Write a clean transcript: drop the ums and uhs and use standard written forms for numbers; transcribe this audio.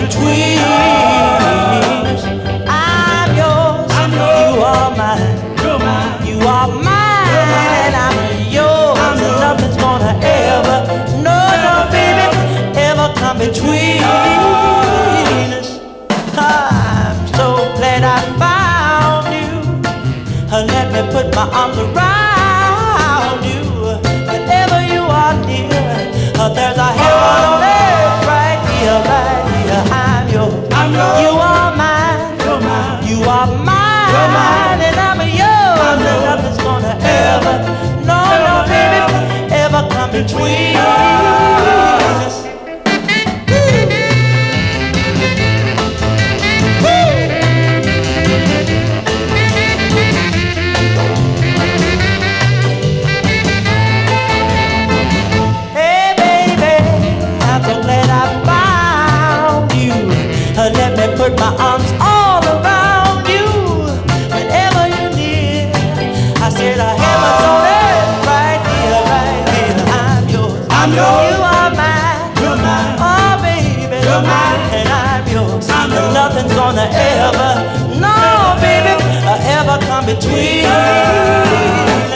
between us. I'm yours, you are mine. You are mine, I'm yours. And nothing's gonna ever, no, baby, ever come between us. I'm so glad I found you. Let me put my arms around you. Whenever you are near, there's a heaven on earth right here, right here. I'm yours, you are mine, you are mine, and I'm yours. And nothing's gonna ever, no, baby, ever come between us. Let me put my arms all around you. Whenever you're near, I said a heaven's on earth right here, right here. I'm yours, you are mine, oh baby, you're mine, and I'm yours. Nothing's gonna ever, no baby, ever come between.